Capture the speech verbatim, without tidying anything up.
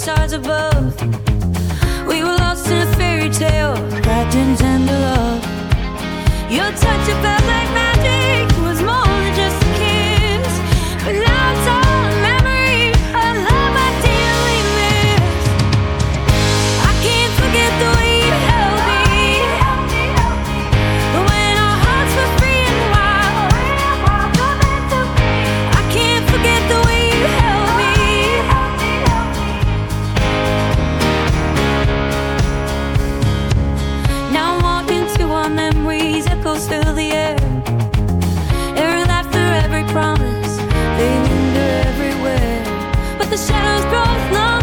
stars above. We were lost in a fairy tale, wrapped in tender love. Your touch, it felt like magic, it was more than just a kiss. But now it's all a memory, a love I dearly miss. I can't forget the way you held me, when our hearts were free and wild. I can't forget the way you held me. Now I'm walking to our memories, echoes fill the air. Every laughter, every promise, they linger everywhere. But the shadows grow long.